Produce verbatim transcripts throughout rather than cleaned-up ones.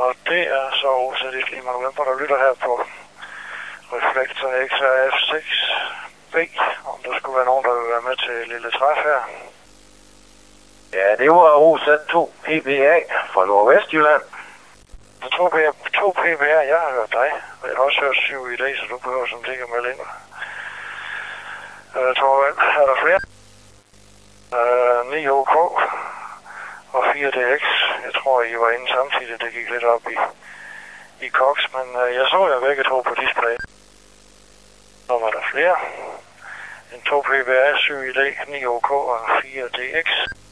Og det er så O Z et Lima November, der lytter her på Reflektor X R F seks B, om der skulle være nogen, der vil være med til et lille træf her. Ja, det var O Z to P B A fra Nordvestjylland. to P B A, jeg har hørt dig, og jeg har også hørt syv i dag, så du behøver som det ikke at melde ind. Uh, Torvald, er der flere? Uh, ni O K og fire D X. Jeg tror, I var inde samtidig, det gik lidt op i, i Cox, men uh, jeg så jer begge to på display. Så var der flere. En to P B A, syv I D, ni O K og fire D X.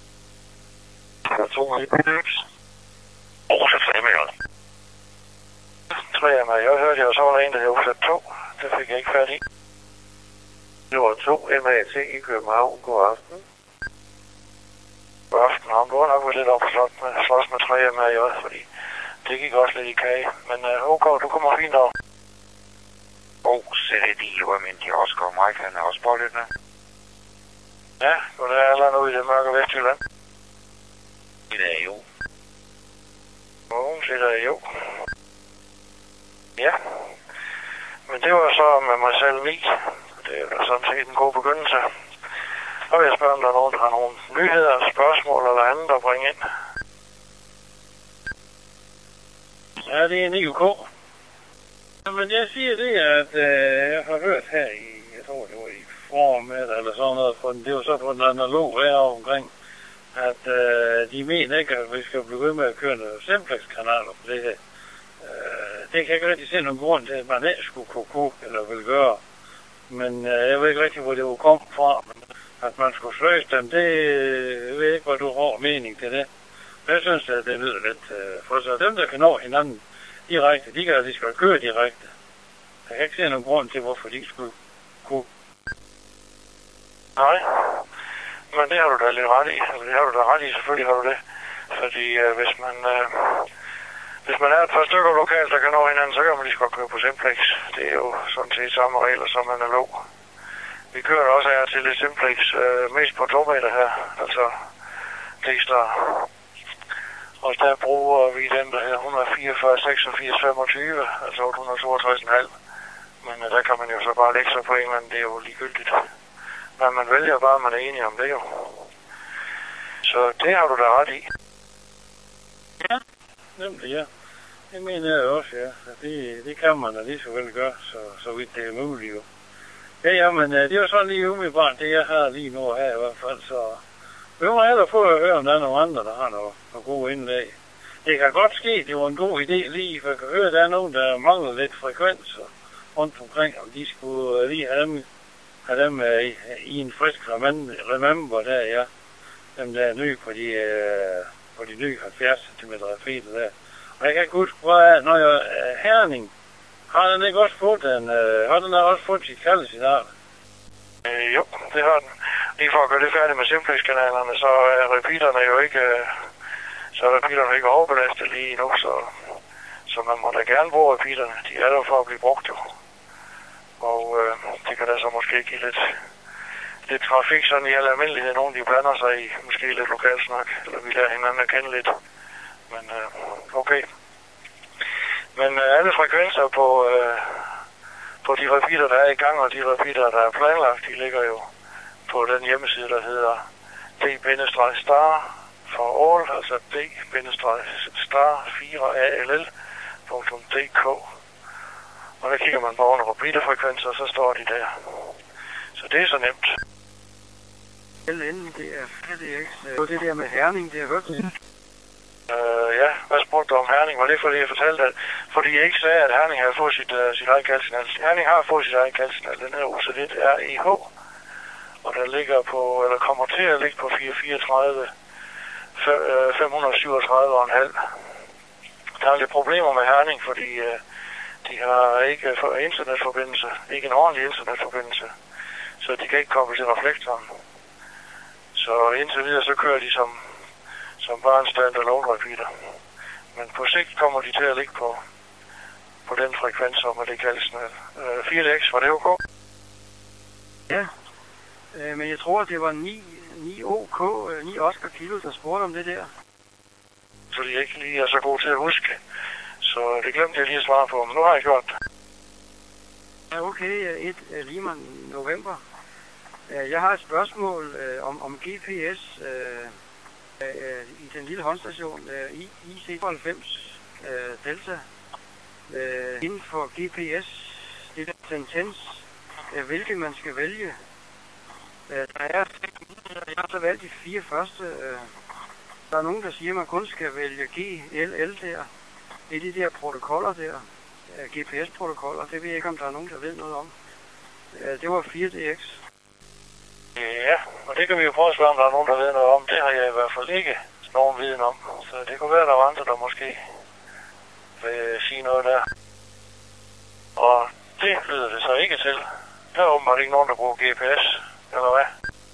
Og to I D X. Og så tre med jer. tre af mig. Jeg hørte, jeg så var der en, der hed O Z to. Det fik jeg ikke fat i. Det var to M A T i København. God aften. God aften. Han burde nok være lidt op og slås med, slås med tre M A J, fordi det gik også lidt i kage. Men uh, OK, du kommer fint over. O Z et I, men de også kommer Mike, han er også pålyttende. Ja, og det er allerede ude i det mørke Vestjylland. Det er jo. Nogen siger jo. Ja, men det var så med mig selv mi. Det er jo sådan set en god begyndelse. Så vil jeg spørge, om der er nogen, der har nogle nyheder, spørgsmål eller andet at bringe ind. Ja, det er ni O K. Men jeg siger det, at øh, jeg har hørt her i, jeg tror det var i formiddag eller sådan noget, for det var så på den analoge her omkring, at øh, de mener ikke, at vi skal blive ved med at køre nogle Simplex-kanaler på det her. Øh, det kan jeg ikke rigtig se nogen grund til, at man ikke skulle kunne eller vil gøre. Men øh, jeg ved ikke rigtig, hvor det var kommet fra, men at man skulle sløse dem, det øh, ved jeg ikke, hvad du har mening til det. Jeg synes, at det lyder lidt, øh, for så dem, der kan nå hinanden direkte, de kan de skal køre direkte. Jeg kan ikke se nogen grund til, hvorfor de skulle kunne. Nej, men det har du da lidt ret i. Altså, det har du da ret i, selvfølgelig har du det. Fordi øh, hvis man øh, hvis man er et par stykker lokalt, der kan nå hinanden, så kan man lige så godt køre på Simplex. Det er jo sådan set samme regler som analog. Vi kører også her til lidt Simplex, øh, mest på to meter her, altså D-Star. Og der bruger vi den, der hedder et hundrede fireogfyrre seksogfirs femogtyve, altså otte hundrede toogtres komma fem. Men øh, der kan man jo så bare lægge sig på en, men det er jo ligegyldigt. Men man vælger bare, at man er enig om det jo. Så det har du da ret i. Ja, nemlig ja. Det mener jeg også, ja. Det, det kan man da lige så vel gøre, så, så vidt det er muligt jo. Ja, ja, men det er jo sådan lige umiddelbart, det jeg har lige nu her i hvert fald, så vi må hellere få at høre, om der er nogle andre, der har noget, noget gode indlæg. Det kan godt ske, det var en god idé lige, for jeg kan høre, at der er nogen, der mangler lidt frekvenser rundt omkring, om de skulle lige have dem, have dem uh, i, i en frisk remember der, ja. Dem der er nye på de, uh, på de nye halvfjerds centimeter repeater der. Og jeg kan ikke huske, hvad når jeg uh, Herning, har den ikke også fået den, uh, har den også fået sit kaldesignal? Øh, jo, det har den. Lige for at gøre det færdigt med Simplex-kanalerne, så er repeaterne jo ikke, så er repeaterne ikke overbelastet lige nu, så, så man må da gerne bruge repeaterne. De er der for at blive brugt jo. Og øh, det kan da så måske give lidt, lidt trafik sådan i al almindelighed. Nogen de blander sig i måske lidt lokalsnak, eller vi lærer hinanden at kende lidt. Men øh, okay. Men øh, alle frekvenser på, øh, på de repeater, der er i gang, og de repeater, der er planlagt, de ligger jo på den hjemmeside, der hedder d-star for all, altså d-star fire A L L punktum d k. Og der kigger man på under repeaterfrekvenser, og så står de der. Så det er så nemt. L N, det er F D X. Det var det der med Herning, det har hørt lidt. Øh, ja, hvad spurgte du om Herning? Var det fordi jeg fortalte, at fordi jeg ikke sagde, at Herning havde fået sit, uh, sit eget kaldsignal. Herning har fået sit eget kaldsignal. Den her O Z et R E H. Og der ligger på, eller kommer til at ligge på fire hundrede fireogtredive, fem hundrede syvogtredive komma fem. Der er lidt problemer med Herning, fordi uh, de har ikke internetforbindelse, ikke en ordentlig internetforbindelse, så de kan ikke koble til reflektoren. Så indtil videre så kører de som, som bare en standalone repeater. Men på sigt kommer de til at ligge på, på den frekvens, som det kaldes uh, fire D X. Var det OK? Ja, øh, men jeg tror, det var ni O K, ni Oscar Kilo, der spurgte om det der. Fordi jeg ikke lige er så god til at huske. Så det glemte jeg lige at svare på, men nu har jeg gjort det. Ja, okay. Et Lima November. Jeg har et spørgsmål øh, om, om G P S øh, øh, i den lille håndstation øh, I C tooghalvfems øh, Delta. Øh, inden for G P S, det er sentens, øh, hvilket man skal vælge. Øh, der er, jeg har så valgt de fire første. Øh, der er nogen, der siger, at man kun skal vælge G L L der. Det er de der protokoller der. Øh, G P S-protokoller. Det ved jeg ikke, om der er nogen, der ved noget om. Øh, det var fire D X. Ja, og det kan vi jo prøve at spørge, om der er nogen, der ved noget om. Det har jeg i hvert fald ikke nogen viden om. Så det kunne være, at der var andre, der måske vil sige noget der. Og det lyder det så ikke til. Der er åbenbart ikke nogen, der bruger G P S, eller hvad?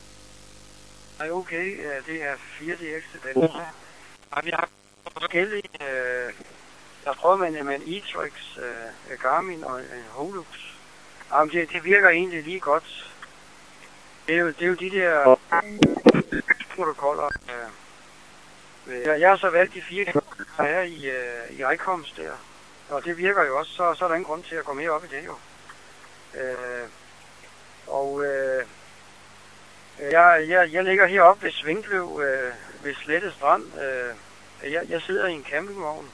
Nej, okay. Det er fire D X til den. Vi har forskellige... Øh, jeg har prøvet med, med en E-Trix, øh, Garmin og en Holux. Jamen, det, det virker egentlig lige godt. Det er jo, det er jo de der protokoller. Øh, jeg, jeg har så valgt de fire, der er i, øh, i ICOMS der. Og det virker jo også, så, så er der ingen grund til at gå mere op i det jo. Øh, og øh, jeg, jeg, jeg ligger heroppe ved Svinkløv, øh, ved Slette Strand. Øh, jeg, jeg sidder i en campingvogn.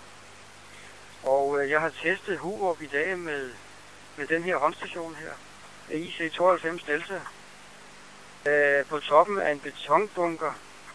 Og øh, jeg har testet Hurup i dag med, med den her håndstation her. I C tooghalvfems Delta. Øh, på toppen af en betonbunker.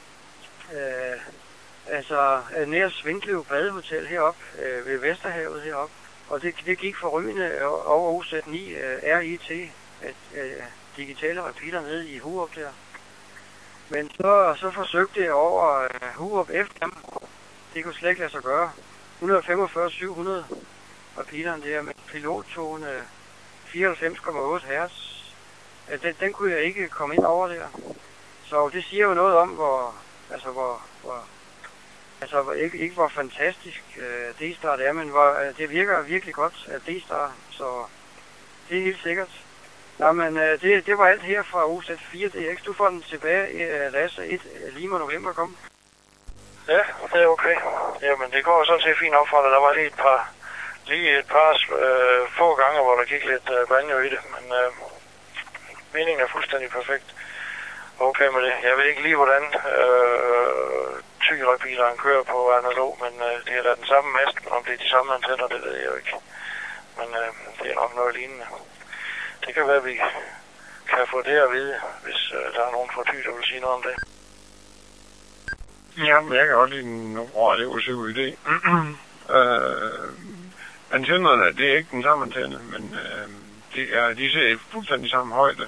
Øh, altså nær Svinkløv Badehotel heroppe øh, ved Vesterhavet heroppe. Og det, det gik forrygende over O Z ni øh, R I T, et, øh, digitale repeater nede i Hurup der. Men så, så forsøgte jeg over øh, Hurup F M. Det kunne slet ikke lade sig gøre. et hundrede femogfyrre syv hundrede repeateren der med pilottone fireoghalvfems komma otte hertz. Den, den kunne jeg ikke komme ind over der. Så det siger jo noget om, hvor, altså hvor, hvor altså ikke, ikke hvor fantastisk øh, D-Star det er, men hvor, øh, det virker virkelig godt af D-Star, så det er helt sikkert. Nå, men øh, det, det var alt her fra O Z fire D X. Du får den tilbage, øh, Lasse, et Lima November, kom. Ja, det er okay. Jamen, det går sådan set fint op for dig. Der var lige et par, lige et par øh, få gange, hvor der gik lidt øh, banjo i det, men øh, meningen er fuldstændig perfekt. Okay med det. Jeg ved ikke lige, hvordan øh, ty-repeateren kører på analog, men øh, det er da den samme mast. Om det er de samme antenner, det ved jeg jo ikke. Men øh, det er nok noget lignende. Det kan være, at vi kan få det at vide, hvis øh, der er nogen fra Thy, der vil sige noget om det. Jamen, jeg kan godt lide den radio-C U D. øh, antennerne, det er ikke den samme antenne, men øh, det er, de ser i fuldstændig samme højde.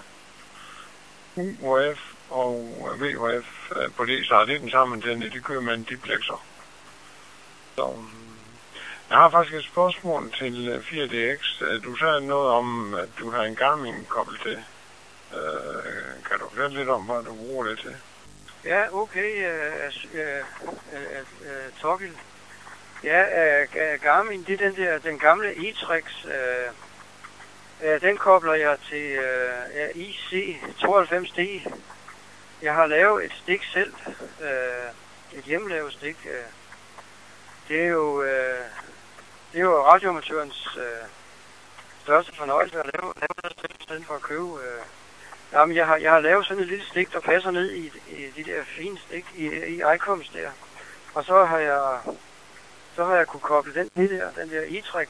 U H F og V H F på D-Star, det er den samme antenne, de kører med en diplexer. Så jeg har faktisk et spørgsmål til fire D X. Du sagde noget om, at du har en Garmin koblet til. Øh, kan du fortælle lidt om, hvad du bruger det til? Ja, okay, uh, uh, uh, uh, Torgild. Ja, uh, Garmin, det er den der, den gamle E-Trix. Uh, uh, den kobler jeg til uh, I C tooghalvfems D. Jeg har lavet et stik selv. Uh, et hjemmelavet stik. Uh, det er jo, uh, det er jo radioamatørens uh, største fornøjelse at lave, lave det selv, i stedet for at købe. Uh, Jamen, jeg har, jeg har lavet sådan et lille stik, der passer ned i, i de der fine stik i, i ICOMS der. Og så har jeg, så har jeg kunne koble den, der, den der E-Trix.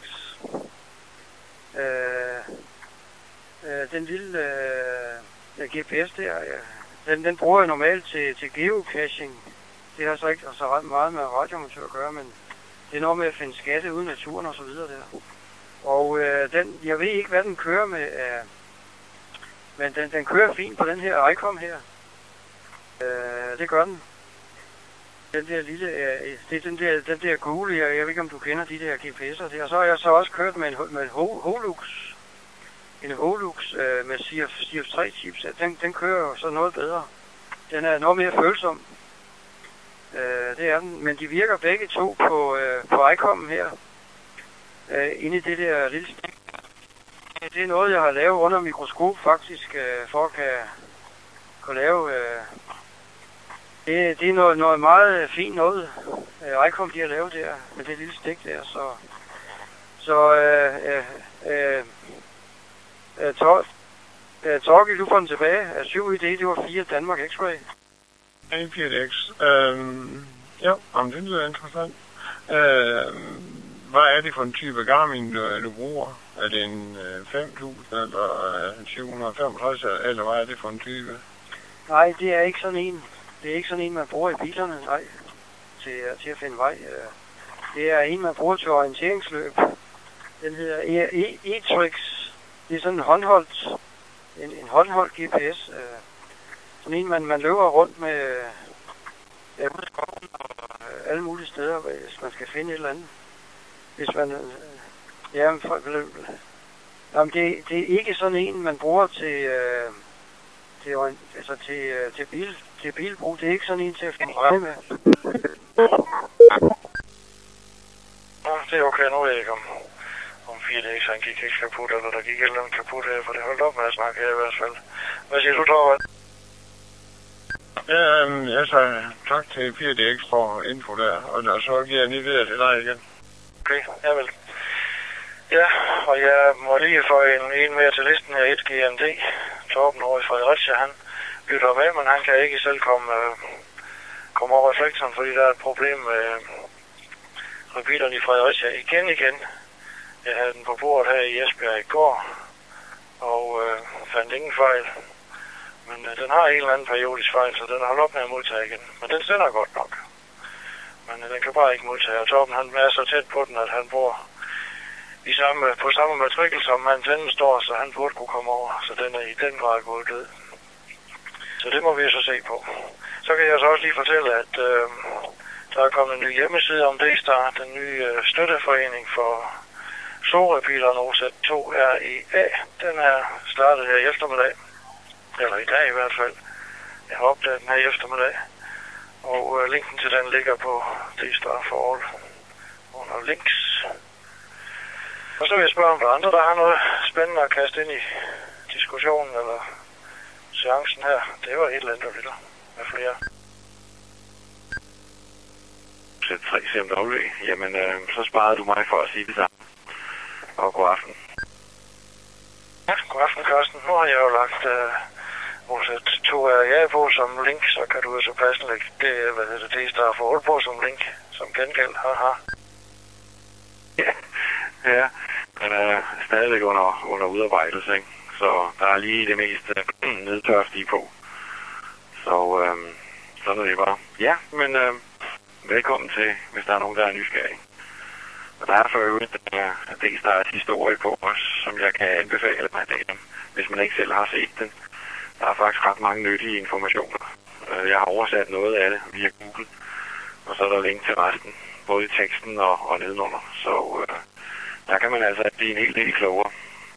Øh, øh, den lille øh, G P S der, ja, den, den bruger jeg normalt til, til geocaching. Det har så ikke så ret meget med radioamatør at gøre, men det er noget med at finde skatte ude i naturen og så videre der. Og øh, den, jeg ved ikke, hvad den kører med af... Men den, den kører fint på den her ICOM her. Øh, det gør den. Den der lille, øh, det er den der, den der gule, jeg, jeg ved ikke om du kender de der G P S'er der. Og så har jeg så også kørt med en, med en Holux. En Holux øh, med C F tre chipset. Den, den kører jo så noget bedre. Den er noget mere følsom. Øh, det er den. Men de virker begge to på, øh, på ICOM her. Øh, inde i det der lille stik. Det er noget, jeg har lavet under mikroskop faktisk, øh, for at kan, kan lave... Øh, det, det er noget, noget meget fint noget, øh, ICOM de har lavet der, med det lille stik der, så Så øh, øh, øh, øh, Tor, øh, Torgild, du får den tilbage. Øh, syv I D, det var fire Danmark X-Ray. A fire X. Øhm, ja, om det lyder interessant. Øhm, hvad er det for en type Garmin, du, du bruger? Er det en øh, fem tusind eller øh, syv hundrede femogtres, eller hvad er det for en type? Nej, det er ikke sådan en. Det er ikke sådan en, man bruger i bilerne, nej, til, til at finde vej. Det er en, man bruger til orienteringsløb. Den hedder E-Trix. Det er sådan en håndholdt, en, en håndholdt G P S. Sådan en, man, man løber rundt med ja, ud i skoven og alle mulige steder, hvis man skal finde et eller andet. Hvis man... Ja, for, jamen det, det er ikke sådan en, man bruger til... Øh, til, altså til, til, bil, til bilbrug. Det er ikke sådan en til at finde vej med. Nå, det er okay. Nu ved jeg ikke om, om fire D X han gik ikke kaput, eller der gik eller kaput her, for det holdt op med at snakke her i hvert fald. Hvad siger du, Torvald? Ja, um, altså, tak til fire D X for info der, og så giver jeg lige videre til dig igen. Okay, ja vel. Ja, og jeg må lige få en, en mere til listen her, et G M D. Torben over i Fredericia, han lytter med, men han kan ikke selv komme, øh, komme over reflektoren, fordi der er et problem med øh, repeateren i Fredericia igen igen. Jeg havde den på bordet her i Esbjerg i går, og øh, fandt ingen fejl. Men øh, den har en eller anden periodisk fejl, så den har holdt op med at modtage igen. Men den sender godt nok. Men øh, den kan bare ikke modtage, og Torben han er så tæt på den, at han bor i samme, på samme matrikel, som antennen står, så han burde kunne komme over, så den er i den grad gået død. Så det må vi så se på. Så kan jeg så også lige fortælle, at øh, der er kommet en ny hjemmeside om D-Star, den nye øh, støtteforening for Sorepeateren O Z to R E A. Den er startet her i eftermiddag, eller i dag i hvert fald. Jeg har opdaget den her i eftermiddag, og øh, linken til den ligger på D-Star for All under links. Og så vil jeg spørge om der andre, der har noget spændende at kaste ind i diskussionen eller seancen her. Det var et eller andet, der med flere. Z tre C M W. Jamen, øh, så sparede du mig for at sige det samme. Og god aften. Ja, god aften, Carsten. Nu har jeg jo lagt øh, O Z to R E A på som link, så kan du jo så passende lægge det, hvad hedder det, D-Star for All på som link, som gengæld. Haha. Ja, ja. Den er stadigvæk under, under udarbejdelse, ikke? Så der er lige det meste nedtørstige på. Så øhm, sådan er det bare. Ja, men øhm, velkommen til, hvis der er nogen, der er nysgerrig. Og der er for øvrigt uh, D-Stars historie på os, som jeg kan anbefale mig af dem, hvis man ikke selv har set den. Der er faktisk ret mange nyttige informationer. Uh, jeg har oversat noget af det via Google, og så er der link til resten, både i teksten og, og nedenunder. Så uh, der kan man altså blive en hel del klogere.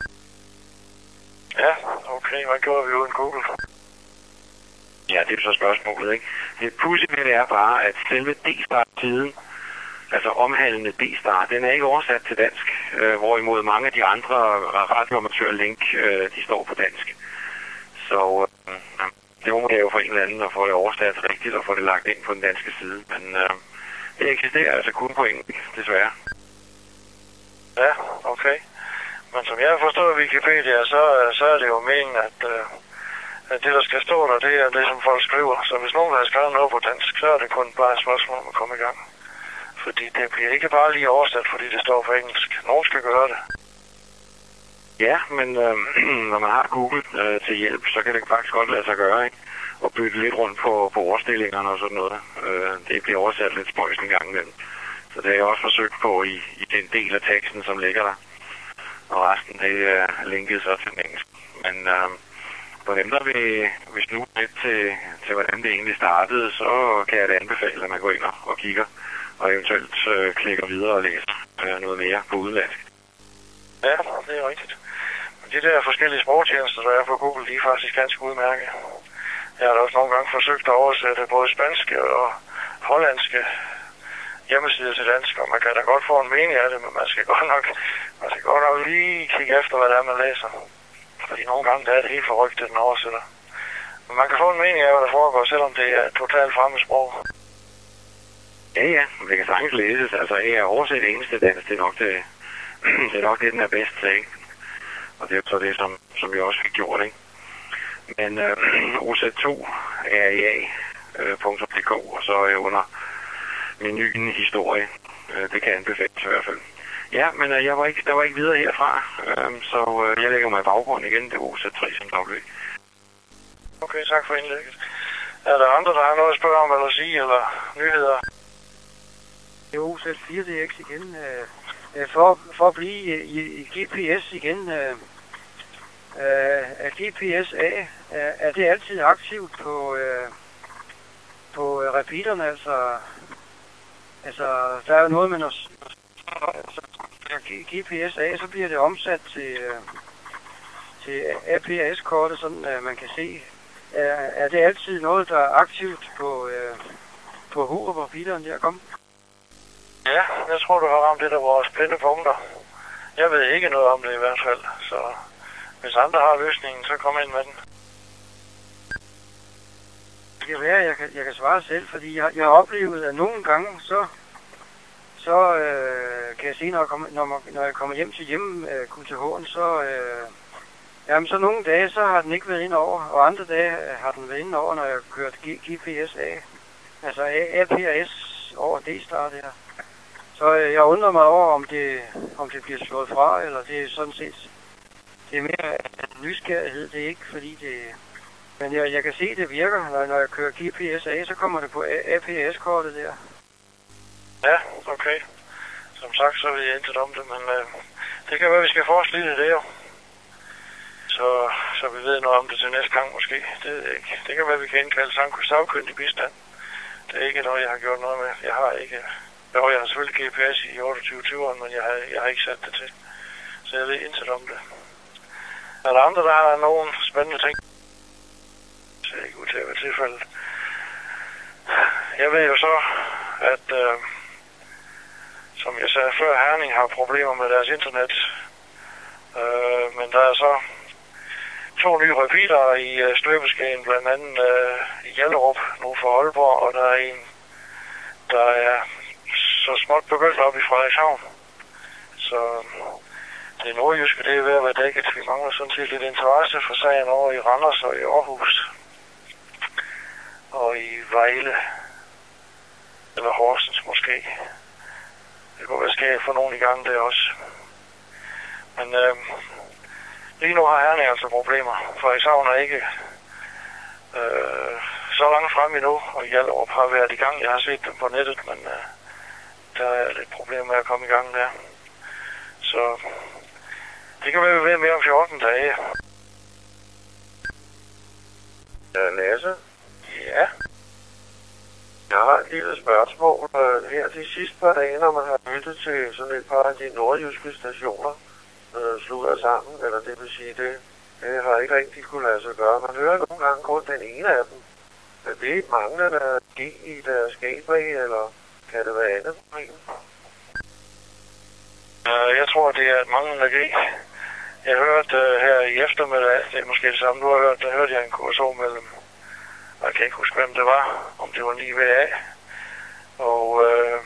Ja, okay. Hvad gjorde vi uden Google? Ja, det er så spørgsmålet, ikke? Det pudsige ved det er bare, at selve D-Star-tiden, altså omhandlende D-Star, den er ikke oversat til dansk, øh, hvorimod mange af de andre radioamatør-link, øh, de står på dansk. Så øh, det må jeg jo for en eller anden at få det oversat rigtigt og få det lagt ind på den danske side. Men øh, det eksisterer altså kun på engelsk, desværre. Ja, okay. Men som jeg har forstået Wikipedia, så, så er det jo meningen, at, uh, at det, der skal stå der, det er det, som folk skriver. Så hvis nogen har skrevet noget på dansk, så er det kun bare et spørgsmål om at komme i gang. Fordi det bliver ikke bare lige oversat, fordi det står på engelsk. Nogen skal gøre det. Ja, men øh, når man har Google øh, til hjælp, så kan det faktisk godt lade sig gøre, ikke? Og bytte lidt rundt på, på ordstillingerne og sådan noget. Øh, det bliver oversat lidt spøjs en gang imellem. Så det har jeg også forsøgt på i, i den del af teksten, som ligger der. Og resten det er linket så til engelsk. Men øh, for dem, der vil, vil snuge lidt til, til, hvordan det egentlig startede, så kan jeg da anbefale, at man går ind og, og kigger, og eventuelt øh, klikker videre og læser øh, noget mere på udenlandsk. Ja, det er rigtigt. Men de der forskellige sprogtjenester, der er på Google, de er faktisk ganske udmærket. Jeg har da også nogle gange forsøgt at oversætte både spanske og hollandske hjemmesider til dansk, og man kan da godt få en mening af det, men man skal godt nok, man skal godt nok lige kigge efter, hvad det er, man læser. Fordi nogle gange der er det helt forrygt, det den oversætter. Men man kan få en mening af, hvad der foregår, selvom det er et totalt fremmed sprog. Ja, ja, det kan sagtens læses. Altså, jeg har oversat eneste dansk, det er nok det, det er nok det, den er bedst til, ikke? Og det er så det, som, som jeg også fik gjort, ikke? Men øh, O Z to er i A punktum D K, og så er jeg under menuen historie. Øh, det kan anbefales i hvert fald. Ja, men øh, jeg var ikke, der var ikke videre herfra, øh, så øh, jeg lægger mig i baggrund igen. Det er O Z tre som daglig. Okay, tak for indlægget. Er der andre, der har noget at spørge om eller sige, eller nyheder? Det er O Z fire D X igen. Øh, for, for at blive i, i G P S igen. Øh, øh, er G P S A, er, er det altid aktivt på, øh, på repeaterne? Altså, altså, der er jo noget med noget... Altså, G P S A, så bliver det omsat til, øh, til A P S-kortet, sådan at man kan se. Er, er det altid noget, der er aktivt på, øh, på Hurup-repeateren der? Kom. Ja, jeg tror, du har ramt det af vores blinde punkter. Jeg ved ikke noget om det i hvert fald, så hvis andre har løsningen, så kom ind med den. Det kan være, at jeg kan, jeg kan svare selv, fordi jeg, jeg har oplevet, at nogle gange, så, så øh, kan jeg se, når jeg kommer, når, når jeg kommer hjem til hjemme øh, Q T H'en, så, øh, jamen, så nogle dage, så har den ikke været ind over, og andre dage har den været ind over, når jeg har kørt G P S A. Altså A P S over D-start her. Så øh, jeg undrer mig over, om det, om det bliver slået fra, eller det er sådan set, det er mere nysgerrighed, det er ikke, fordi det, men jeg, jeg kan se, det virker, når, når jeg kører G P S A, så kommer det på A P S-kortet der. Ja, okay. Som sagt, så ved jeg intet om det, men øh, det kan være, at vi skal forske lidt i det jo. Så, så vi ved noget om det til næste gang måske. Det ved jeg ikke. Det kan være, at vi kan indkalde sagkyndig bistand. Det er ikke noget, jeg har gjort noget med. Jeg har ikke... Jo, jeg har selvfølgelig G P S i otteogtyve tyveren, men jeg har, jeg har ikke sat det til. Så jeg ved intet om det. Er der andre, der har nogle spændende ting? Det ser ikke ud til at være tilfældet. Jeg ved jo så, at øh, som jeg sagde før, Herning har problemer med deres internet. Øh, men der er så to nye repeater i øh, støbeskæen, blandt andet øh, i Hjallerup, nu for Aalborg, og der er en, der er så småt begyndt op i Frederikshavn. Så det nordjyske, det er ved at være dækket. Vi mangler sådan set lidt interesse for sagen over i Randers og i Aarhus. Og i Vejle. Eller Horsens måske. Det kunne være skægt for nogen i gang der også. Men øh, lige nu har Herning altså problemer. Frederikshavn er ikke øh, så langt frem endnu, og Hjallerup har været i gang. Jeg har set dem på nettet, men øh, der er lidt problem med at komme i gang der. Så det kan være, vi ved mere om fjorten dage. Ja, Lasse? Ja? Jeg har et lille spørgsmål. Her de sidste par dage, når man har lyttet til sådan et par af de nordjyske stationer, øh, slutter sammen, eller det vil sige, det, det har ikke rigtig kunne lade sig gøre. Man hører nogle gange kun den ene af dem. Er det et manglende G i deres gateway, eller kan det være andet problem? Uh, jeg tror, det er et manglende G. Jeg hørte uh, her i eftermiddag, det er måske det samme, du har hørt, der hørte jeg en Q S O mellem, jeg kan ikke huske, hvem det var, om det var ni V A, og uh,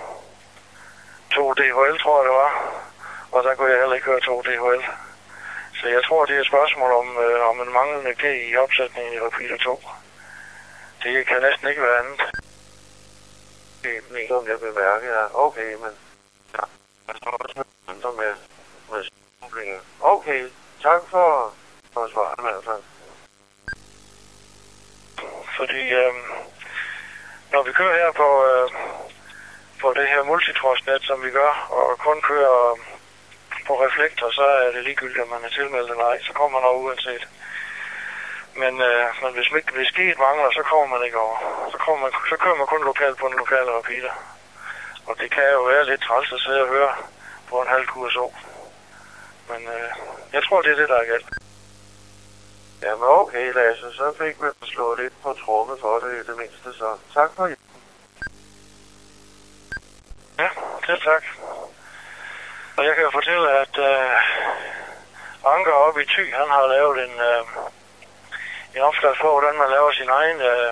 to D H L, tror jeg det var, og der kunne jeg heller ikke høre to D H L. Så jeg tror, det er et spørgsmål om, uh, om en manglende G i opsætningen i repeater to. Det kan næsten ikke være andet. Det er den som jeg bemærker, ja. Okay, men ja, jeg står også andre med, med problemer. Okay, tak for, for svaret i hvert fald. Fordi øh, når vi kører her på, øh, på det her multitrostnet, som vi gør, og kun kører øh, på reflektor, så er det ligegyldigt, om man er tilmeldt eller ej, så kommer man over uanset. Men, øh, men hvis, hvis sket mangler, så kommer man ikke over. Så, kommer man, så kører man kun lokalt på en lokal repeater. Og det kan jo være lidt træls at sidde og høre på en halv Q S O. Men øh, jeg tror, det er det, der er galt. Jamen okay, Lasse, så fik vi slået lidt på tromme for det i det mindste, så tak for jer. Ja, selv tak. Og jeg kan jo fortælle, at øh, Anker oppe i Thy, han har lavet en... Øh, en opskrift på, hvordan man laver sin egen øh,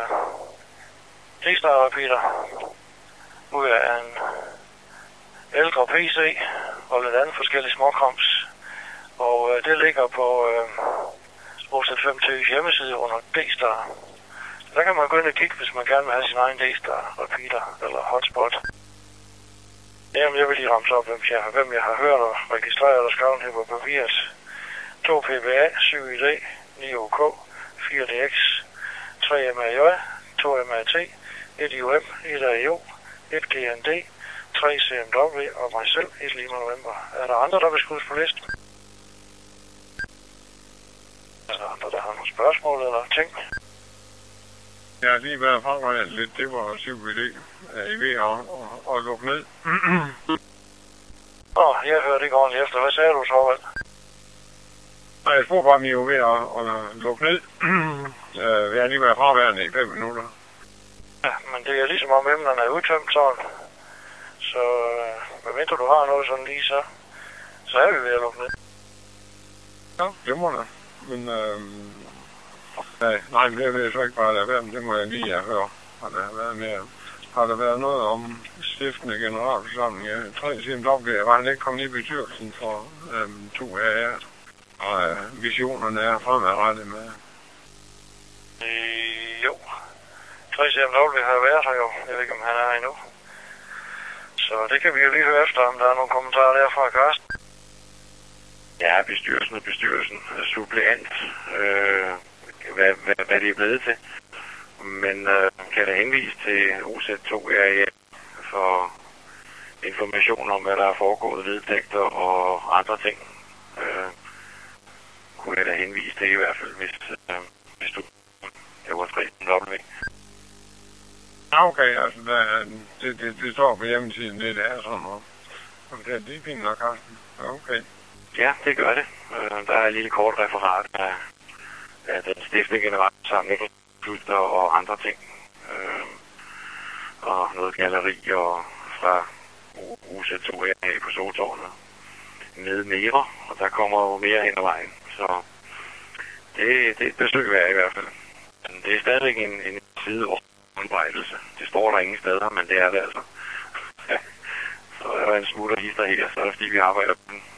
D-start repeater ud af en ældre P C, og lidt andet forskellige småkrams. Og øh, det ligger på øh, Osted fem T's hjemmeside under D-Star. Der kan man gå ind og kigge, hvis man gerne vil have sin egen D-Star repeater eller hotspot. Jamen, jeg vil lige ramse op, hvem jeg, hvem jeg har hørt og registreret og skrevet her på papiret. to P B A, syv I D, ni O K, fire D X, tre M A J, to M A T, et I O M, et A I O, et G N D, tre C M W og mig selv, et Lima November. Er der andre, der vil skudes på listen? Er der andre, der har nogle spørgsmål eller ting? Jeg har lige været fremrettet lidt, det var syv B D. Er I ved at, at, at lukke ned? Nå, jeg hørte ikke ordentligt efter. Hvad sagde du, Torvald? Nej, jeg spurgte bare, om I var ved at, at lukke ned. Jeg har lige været fraværende i fem minutter. Ja, men det er ligesom om emnerne er udtømt sådan. Så øh, medmindre du har noget sådan lige, så, så er vi ved at lukke ned. Ja, det må da. Men øh, nej, nej, det vil jeg så ikke bare lade være, men det må jeg lige have hørt. Har der været mere? Har der været noget om stiftende generalforsamling? Ja, tre C M W, var han ikke kommet i bestyrelsen for øh, to A R? Og øh, visionerne er fremadrettet med. Øh, jo. tre C M W har været her jo. Jeg ved ikke, om han er endnu. Så det kan vi jo lige høre efter, om der er nogle kommentarer derfra, Karsten. Ja, bestyrelsen og bestyrelsen. Suppleant. Øh, hvad, hvad, hvad det er blevet til. Men øh, kan da henvise til O Z to R I A for information om, hvad der er foregået, vedtægter og andre ting. Øh, kunne jeg da henvise til i hvert fald, hvis, øh, hvis du det var tre C M W. Ja, okay, altså, der, det, det, det står på hjemmesiden, det er sådan noget. Det, det er fint nok, Karsten. Okay. Ja, det gør det. Der er et lille kort referat af, af den stiftende generalforsamling og andre ting. Øh, og noget galleri og fra O Z to R A på Soltårnet med mere, og der kommer jo mere hen ad vejen. Så det, det er et besøg værd i hvert fald. Men det er stadigvæk en, en sideoverbejdelse. Det står der ingen steder, men det er det altså. Så er der en smutter hister her, så er det fordi vi arbejder på den.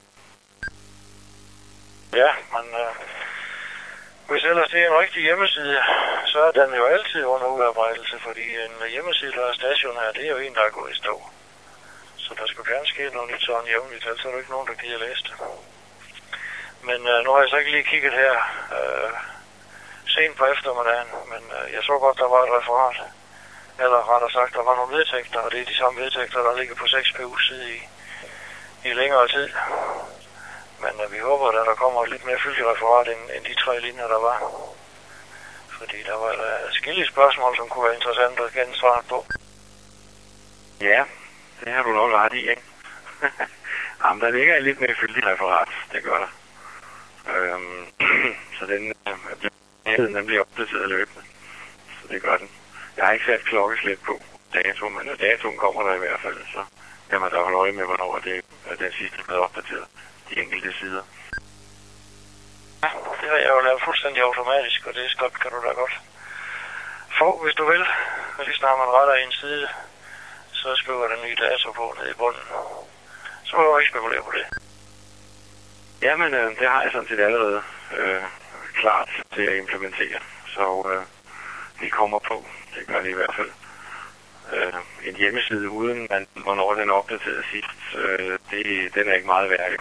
Ja, men øh, hvis ellers det er en rigtig hjemmeside, så er den jo altid under udarbejdelse, fordi en hjemmeside, der er stationær, det er jo en, der er gået i stå. Så der skulle gerne ske noget nyt sådan jævnligt, ellers er der ikke nogen, der gider læse det. Men øh, nu har jeg så ikke lige kigget her øh, sent på eftermiddagen, men øh, jeg så godt, der var et referat. Eller rettere sagt, der var nogle vedtægter, og det er de samme vedtægter, der ligger på seks P U's side i, i længere tid. Men øh, vi håber, at der kommer et lidt mere fyldigt referat end, end de tre linjer, der var. Fordi der var der skillige spørgsmål, som kunne være interessante at kende svaret på. Ja, det har du nok ret i, ikke? Jamen, der ligger et lidt mere fyldigt referat, det gør der. Øhm, så den, øh, den bliver opdateret løbende. Så det gør den. Jeg har ikke sat klokkeslæt på dato, men når datoen kommer der i hvert fald, så kan man da holde øje med, hvornår det er den sidste blevet opdateret. De enkelte sider. Ja, det har jeg jo lavet fuldstændig automatisk, og det er godt, kan du da godt få, hvis du vil. Og lige snart man retter en side, så skriver den nye dato på nede i bunden. Så må jeg ikke spekulere på det. Jamen, øh, det har jeg sådan set allerede øh, klart til at implementere. Så øh, vi kommer på. Det gør det i hvert fald. Øh, en hjemmeside uden, man, hvornår den er opdateret sidst, øh, det, den er ikke meget værd.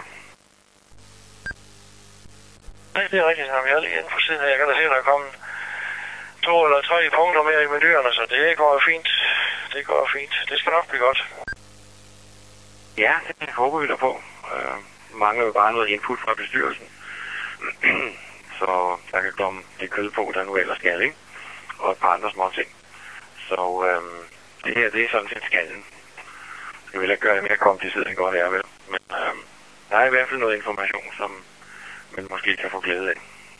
Nej, det er rigtigt. Jamen, jeg er lige inde på siden her. Jeg kan da se, at der er kommet to eller tre punkter mere i menuerne, så det går fint. Det går fint. Det skal nok blive godt. Ja, det håber vi da på. Øh, mangler jo bare noget input fra bestyrelsen. Så der kan komme det kød på, der nu ellers skal, ikke? Og et par andre små ting. Så øh, det her, det er sådan set skallen. Jeg vil ikke gøre det mere kompliceret, end godt det er, vel? Men øh, der er i hvert fald noget information, som man måske kan få glæde af.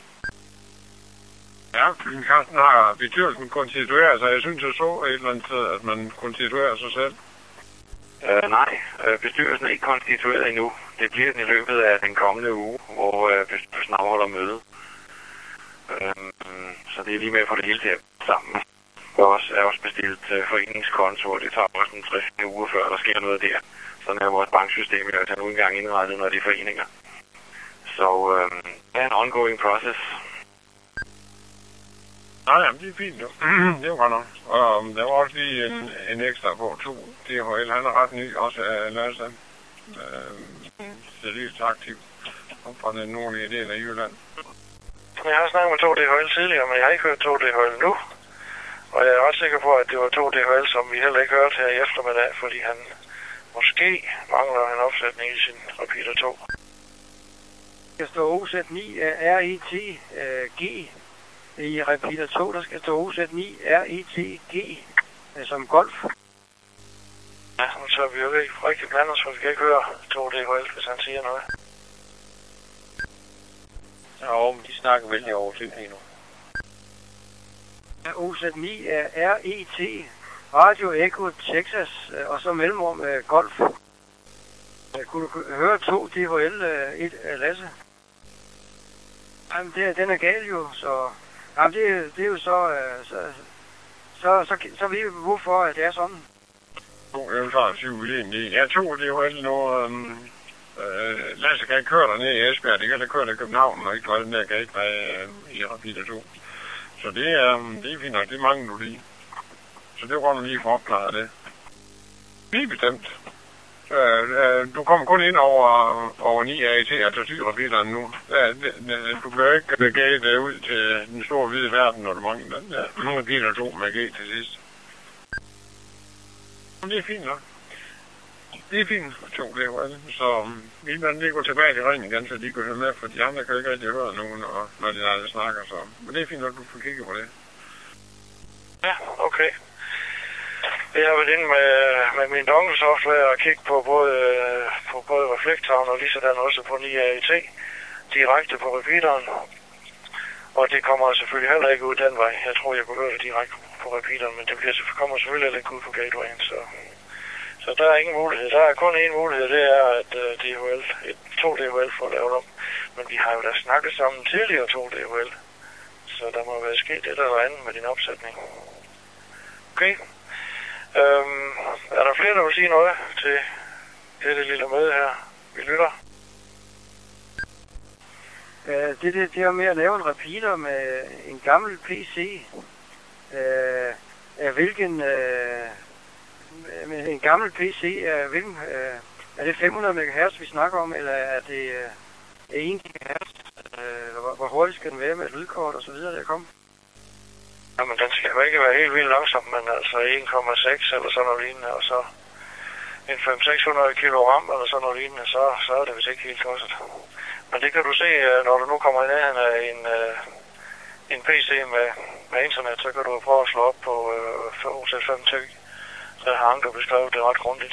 Ja, Karsten har bestyrelsen konstitueret sig. Jeg synes, jeg så et eller andet sted, at man konstituerer sig selv. Øh, nej, øh, bestyrelsen er ikke konstitueret endnu. Det bliver den i løbet af den kommende uge, hvor øh, bestyrelsen afholder møde. Øh, så det er lige med at få det hele til at sammen. Der er også, er også bestilt øh, foreningskonto, og det tager også en tre fire uger før, der sker noget der. sådan er vores banksystem jo altså nu engang indrettet, når det er foreninger. Så øh, det er en ongoing process. Nej, jamen, det er fint, jo. Det var godt nok. Og um, der var også lige en, en ekstra på to. D H L, han er ret ny, også af Lasse. Øh, seriøst aktiv. Op fra den nordlige del af Jylland. Jeg har snakket med to D H L tidligere, men jeg har ikke hørt to D H L nu. Og jeg er ret sikker på, at det var to D H L, som vi heller ikke hørte her i eftermiddag, fordi han måske mangler en opsætning i sin Repeater to. Der skal stå O Z ni R E T G. I Repeater to, der skal stå O Z ni R E T G som golf. Ja, nu tager vi jo ikke rigtig blandt os, for vi kan ikke høre to D H L, hvis han siger noget. Ja, men de snakker vældig over til lige nu. O Z ni R E T Radio Echo Texas, og så mellemrum golf. Kunne du høre to D H L et Lasse? Jamen, det, den er gal jo, så... Jamen, det, det er jo så... Så, så, så, så ved vi, hvorfor det er sådan. To, jeg vil klart syv i. Jeg tog D H L nu... Øhm, øh, Lasse kan ikke køre dernede i Esbjerg, det kan da køre der i København, og ikke den der gateway øh, i Repeater to. Så det er, det er fint nok, det mangler du lige. Så det var godt lige for at opklare det. Lige bestemt. Øh, øh, du kommer kun ind over, over ni A T, altså syv-repeateren nu. Ja, det, det, du bliver ikke begavet ud til den store hvide verden, når du mangler den der. Nu Repeater to med G til sidst. Det er fint nok. Det er fint, to D H L. Så vi vil lige gå tilbage til ringen igen, så de kan høre med, for de andre kan ikke rigtig høre nogen, og, når de andre snakker. Så. Men det er fint, at du får kigge på det. Ja, okay. Jeg har været inde med, med min dongle-software og kigge på både, på både reflektoren og lige sådan også på ni A T direkte på repeateren. Og det kommer selvfølgelig heller ikke ud den vej. Jeg tror, jeg kunne høre det direkte på repeateren, men det bliver, kommer selvfølgelig heller ikke ud på gatewayen. Så, så der er ingen mulighed. Der er kun én mulighed, det er, at uh, D H L, et, to D H L får lavet om. Men vi har jo da snakket sammen tidligere, to D H L. Så der må være sket et eller andet med din opsætning. Okay. Øhm, er der flere, der vil sige noget til dette lille møde her? Vi lytter. Øh, det, det, det er med at lave en repeater med en gammel P C. Øh, af hvilken... Øh, med en gammel P C, af hvilken... Øh, er det fem hundrede megahertz, vi snakker om, eller er det øh, en gigahertz? Øh, hvor, hvor hurtigt skal den være med et lydkort og så videre, der kom? Jamen, den skal jo ikke være helt vildt langsom, men altså en komma seks eller sådan noget lignende, og så en fem til seks hundrede kilo RAM eller sådan noget lignende, så, så er det vist ikke helt tosset. Men det kan du se, når du nu kommer i nærheden af en, en P C med, med internet, så kan du prøve at slå op på øh, O Z fem T. Så har Anker beskrevet det ret grundigt.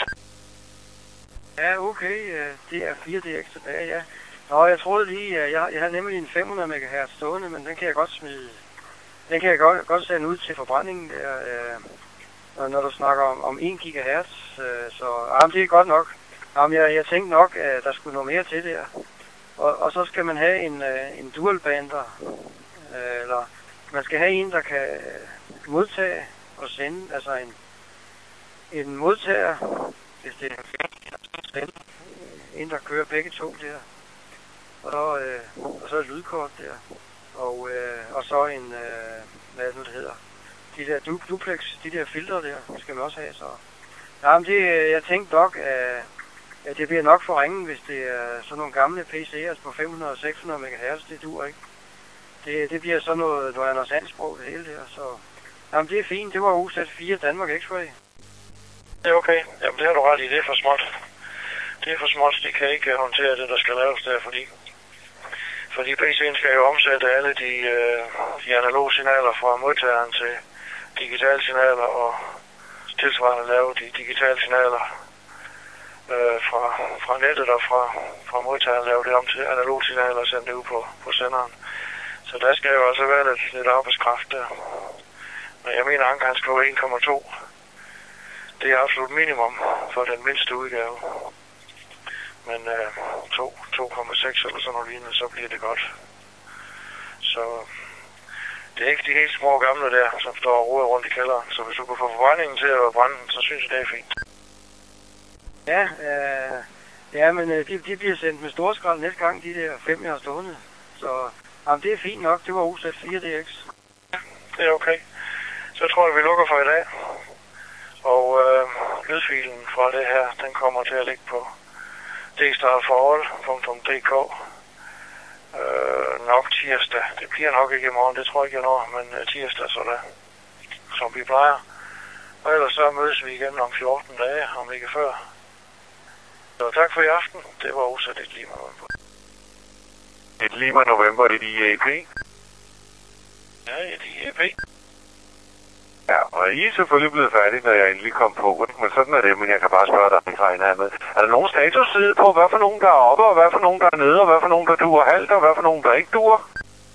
Ja, okay. Det er fire D X tilbage, ja. Nå, jeg troede lige, jeg, jeg har nemlig en fem hundrede megahertz stående, men den kan jeg godt smide. Den kan jeg godt, godt sende ud til forbrændingen der, øh, når du snakker om, om en gigahertz. Øh, så jamen, det er godt nok. Jamen, jeg, jeg tænkte nok, at der skulle noget mere til der. Og, og så skal man have en, øh, en dual bander. Øh, eller man skal have en, der kan modtage og sende. Altså en, en modtager, hvis det er en, der kører begge to der. Og, øh, og så et lydkort der. Og, øh, og så en, øh, hvad det nu det hedder, de der du, duplex, de der filtre der, skal man også have, så. Jamen det, jeg tænkte nok, at, at det bliver nok for ringen, hvis det er sådan nogle gamle P C'er på fem hundrede og seks hundrede megahertz, det dur ikke. Det, det bliver sådan noget, noget andet sandsprog, det hele der, så. Jamen det er fint, det var O Z fire Danmark X-Ray. Det er okay, jamen det har du ret i, det er for småt. Det er for småt, de kan ikke håndtere det, der skal laves der, fordi Fordi P C'en skal jo omsætte alle de, øh, de analoge signaler fra modtageren til digitale signaler, og tilsvarende lave de digitale signaler øh, fra, fra nettet og fra, fra modtageren, lave det om til analoge signaler og sende det ud på, på senderen. Så der skal jo altså være lidt, lidt arbejdskraft der. Men jeg mener, Anker han skriver en komma to. Det er absolut minimum for den mindste udgave. Men øh, to komma seks eller sådan noget lignende, så bliver det godt. Så det er ikke de helt små gamle der, som står og roder rundt i kælderen. Så hvis du kan få forbrændingen til at brænde, så synes jeg, det er fint. Ja, øh, ja, men øh, de, de bliver sendt med storskrald næste gang, de der fem, jeg har stående. Så jamen, det er fint nok. Det var O Z fire D X. Ja, det er okay. Så tror jeg, vi lukker for i dag. Og øh, lydfilen fra det her, den kommer til at ligge på d star for all punktum d k. Øh, nok tirsdag. Det bliver nok ikke i morgen, det tror jeg ikke, jeg når, men uh, tirsdag, så der, som vi plejer. Og ellers så mødes vi igen om fjorten dage, om ikke før. Så tak for i aften. Det var også et Lima November. Et Lima November, et I A P? Ja, et I A P. Ja, og I er selvfølgelig blevet færdige, når jeg endelig kom på, ikke? Men sådan er det, men jeg kan bare spørge dig, ikke regner jeg med. Er der nogen statusside på, hvad for nogen, der er oppe, og hvad for nogen, der er nede, og hvad for nogen, der duer halvt, og hvad for nogen, der ikke duer?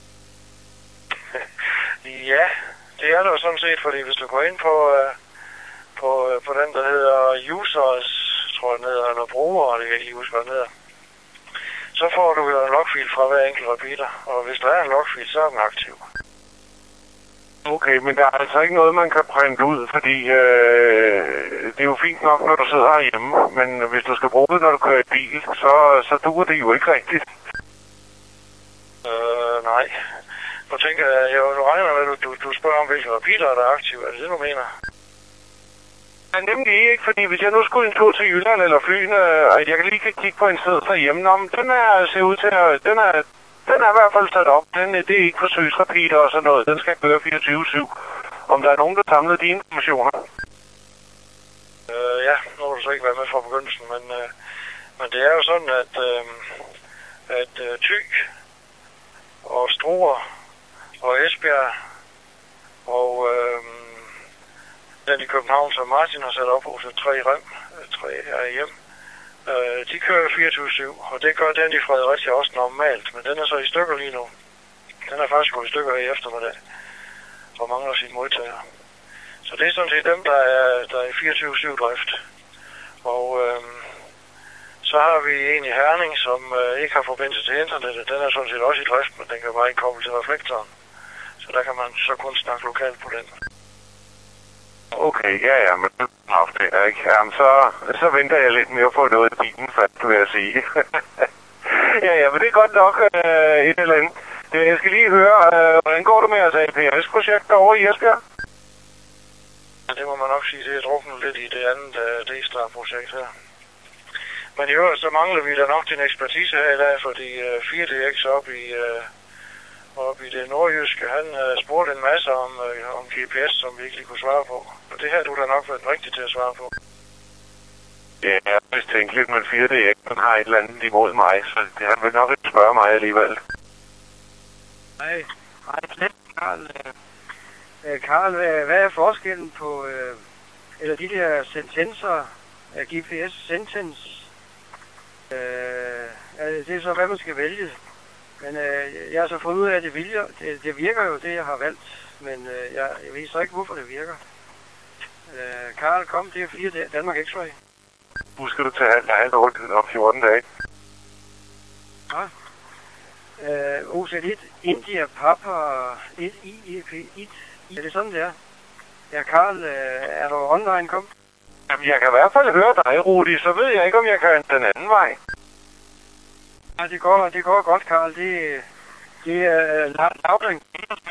Ja, det er det jo sådan set, fordi hvis du går ind på, uh, på, uh, på den, der hedder users, tror jeg ned, eller brugere, det kan jeg ikke huske, hvad den hedder, så får du jo en logfil fra hver enkelt repeater, og hvis der er en logfil, så er den aktiv. Okay, men der er altså ikke noget, man kan printe ud, fordi øh, det er jo fint nok, når du sidder herhjemme, men hvis du skal bruge det, når du kører i bil, så, så duer det jo ikke rigtigt. Øh, nej. Nu tænker jeg, jeg regner med, at du, du spørger om, hvilke repeater der er aktive. Er det det, du mener? Ja, nemlig ikke, fordi hvis jeg nu skulle en tur til Jylland eller Fyn, øh, og jeg kan lige kigge på en sted derhjemme, om den er ser ud til at, den er, den er i hvert fald sat op. Den, det er ikke forsøgsrepeater og sådan noget. Den skal køre fireogtyve syv. Om der er nogen, der samler de informationer? Øh, ja, nu har du så ikke været med fra begyndelsen, men, øh, men det er jo sådan, at, øh, at øh, Thy og Struer og Esbjerg og øh, den i København, som Martin har sat op hos tre rem, tre her hjem, øh, de kører fireogtyve syv, og det gør den i Fredericia også normalt, men den er så i stykker lige nu. Den er faktisk gået i stykker i eftermiddag, og mangler sin modtager. Så det er sådan set dem, der er, der er i fireogtyve syv drift. Og øh, så har vi en i Herning, som øh, ikke har forbindelse til internettet. Den er sådan set også i drift, men den kan bare ikke koble til reflektoren. Så der kan man så kun snakke lokalt på den. Okay, ja, ja, men det er ikke. Jamen, så, så venter jeg lidt mere på noget i bilen, fast, vil jeg sige. ja, ja, men det er godt nok øh, et eller andet. Jeg skal lige høre, øh, hvordan går det med jeres A P S-projekt derovre i Esbjerg? Ja, det må man nok sige, det er druknet lidt i det andet uh, D star-projekt her. Men i øvrigt, så mangler vi da nok din ekspertise her i dag, fordi uh, fire D X op i, uh, op i det nordjyske, han uh, spurgte en masse om, uh, om G P S, som vi ikke lige kunne svare på. Og det her du da nok været rigtig til at svare på. Ja, jeg er mistænkeligt, men fire D X har et eller andet imod mig, så det han vil nok ikke spørge mig alligevel. Nej, nej, slet Karl. Øh, Karl, hvad, hvad er forskellen på, øh, eller de der sentenser af G P S sentence? Øh, det er så, hvad man skal vælge. Men øh, jeg har så fundet ud af, at det, viljer, det, det virker jo, det jeg har valgt. Men øh, jeg, jeg ved så ikke, hvorfor det virker. Øh, Karl, kom, det er fire Danmark X-Ray. Husker du til halv, halv år om fjorten dage? Ja. Øh, O Z et, India, Papa, et, I, E P, et. Er det sådan, det er? Ja, Karl, øh, er du online kom? Jamen, jeg kan i hvert fald høre dig, Rudi, så ved jeg ikke, om jeg kan den anden vej. Ja, det går, det går godt, Karl. Det, det er uh, lavt.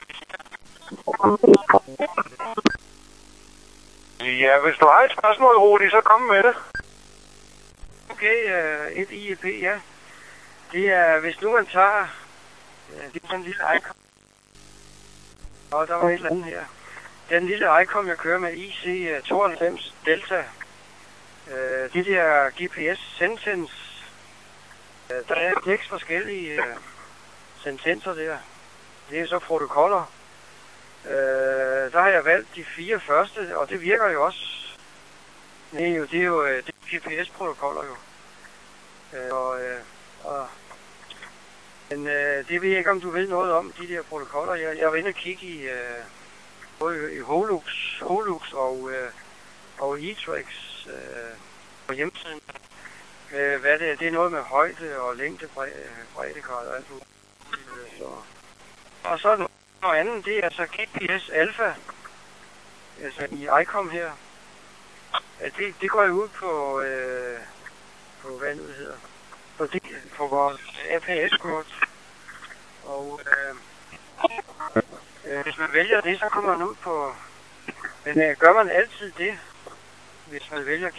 Ja, hvis du har et spørgsmål, Rudi, så kom med det. Okay, uh, et I E P, ja. Det er, hvis nu man tager, uh, det er sådan en lille icon. Og der var et eller andet her. Den lille icon, jeg kører med I C tooghalvfems Delta. Uh, de der G P S sentence. Uh, der er seks forskellige uh, sentenser der. Det er så protokoller. Uh, der har jeg valgt de fire første, og det virker jo også. Det er jo, det er jo uh, det er G P S-protokoller jo. Uh, og, uh, og Men øh, det ved jeg ikke, om du ved noget om, de der protokoller. Jeg, jeg var inde og kigge i, øh, både i Holux, Holux og, øh, og E-Trax øh, på hjemmesiden. Øh, hvad det er, det er noget med højde og længde, breddegrad og alt muligt. Så. Og så noget andet, det er altså G P S Alpha, altså i ICOM her. det, det går jo ud på, øh, på hvad nu det hedder, på, det, på vores A P S-kort. Og øh, øh, hvis man vælger det, så kommer man ud på, men øh, gør man altid det, hvis man vælger.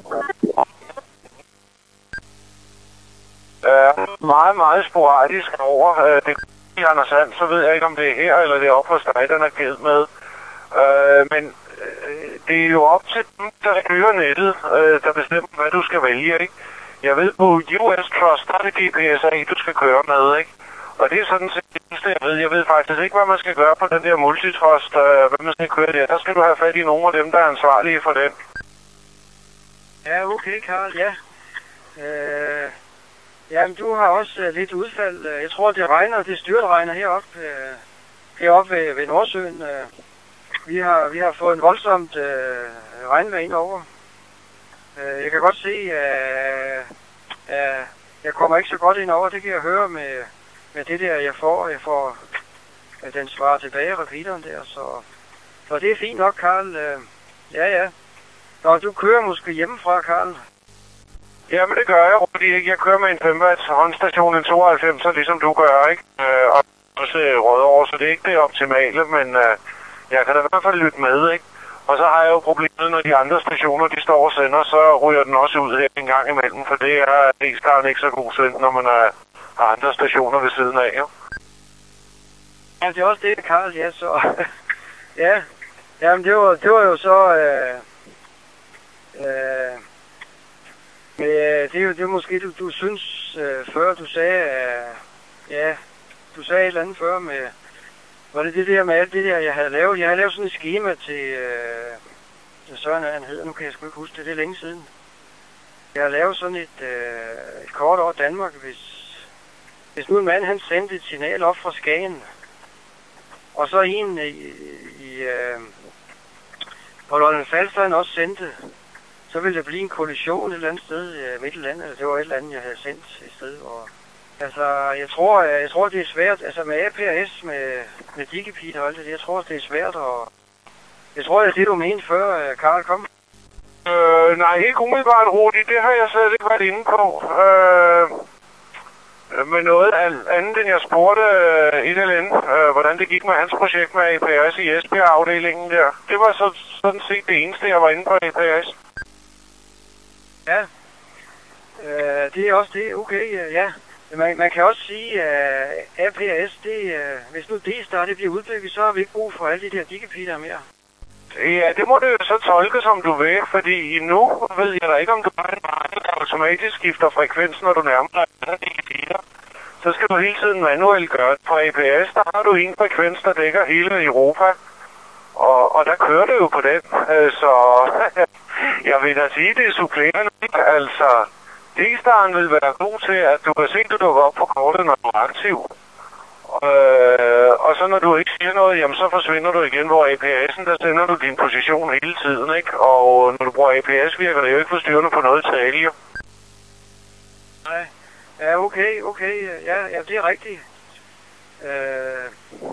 Øh, meget, meget sporadisk over. Øh, det er Anders Sand, så ved jeg ikke, om det er her, eller det er oppe hos dig, den er givet med. Øh, men øh, det er jo op til dem, der kører nettet, øh, der bestemmer, hvad du skal vælge, ikke? Jeg ved, på U S Trust, der er det G P S A, du skal køre med, ikke? Og det er sådan set det eneste, jeg ved. Jeg ved faktisk ikke, hvad man skal gøre på den der multitrust, øh, hvad man skal køre der. Der skal du have fat i nogle af dem, der er ansvarlige for den. Ja, okay, Karl, ja. Øh, jamen, du har også øh, lidt udfald. Jeg tror, det regner, det styrtregner heroppe, øh, heroppe ved, ved Nordsøen. Øh, vi, har, vi har fået en voldsomt øh, regnvejr ind over. Øh, jeg kan godt se, at øh, øh, jeg kommer ikke så godt ind over. Det kan jeg høre med, med det der, jeg får. Jeg får øh, den svarer tilbage, repeateren der. Så, så det er fint nok, Karl. Øh, ja, ja. Nå, du kører måske hjemmefra, Karl. Jamen, det gør jeg, fordi jeg kører med en fem watts håndstation, en tooghalvfems, ligesom du gør, ikke? Øh, og også Rødovre, så det er ikke det optimale, men øh, jeg kan da i hvert fald lytte med, ikke? Og så har jeg jo problemet, når de andre stationer, de står og sender, så ryger den også ud her en gang imellem, for det er D-Star'en ikke så god sind, når man er, har andre stationer ved siden af, jo. Ja, det er også det, Karl, ja, så... ja, jamen det var, det var jo så... Øh, øh, men øh, det er jo det er måske, du, du synes øh, før, du sagde... Øh, ja, du sagde et eller andet før med... Var det det der med alt det der, jeg havde lavet? Jeg havde lavet sådan et schema til... Øh, Søren, han hedder, nu kan jeg sgu ikke huske det, det er længe siden. Jeg har lavet sådan et, øh, et kort over Danmark, hvis, hvis nu en mand, han sendte et signal op fra Skagen, og så en i, i øh, på Lolland Falster, han også sendte, så ville der blive en kollision et eller andet sted øh, midt i landet, eller det var et eller andet, jeg havde sendt et sted, og altså, jeg tror, jeg, jeg tror, det er svært, altså med A P R S, med, med Digipeat og alt det, jeg tror, det er svært at... Jeg tror, det er det, du mente før, Karl kom. Øh, nej, ikke umiddelbart, Rudi. Det har jeg slet ikke været inde på. Øh, med noget andet, end jeg spurgte øh, I L N, øh, hvordan det gik med hans projekt med A P R S i Esbjerg-afdelingen der. Det var så sådan set det eneste, jeg var inde på A P R S. Ja, øh, det er også det. Okay, ja. Man, man kan også sige, at A P R S, det, øh, hvis nu D-Star det bliver udbygget, så har vi ikke brug for alle de der digipeater mere. Ja, det må du jo så tolke, som du vil, fordi nu ved jeg da ikke, om du har en marked, der automatisk skifter frekvens, når du nærmer dig andre digipeater. Så skal du hele tiden manuelt gøre det. På A P R S, der har du en frekvens, der dækker hele Europa, og, og der kører det jo på den. Så jeg vil da sige, det er supplerende. Altså, D-Star'en vil være god til, at du kan se, at du dukker op på kortet, når du er aktiv. Øh, og så når du ikke siger noget, jamen så forsvinder du igen, hvor A P R S'en, der sender du din position hele tiden, ikke? Og når du bruger A P S, virker det jo ikke forstyrrende på noget tale, jo. Nej. Ja, okay, okay. Ja, ja, det er rigtigt. Øh,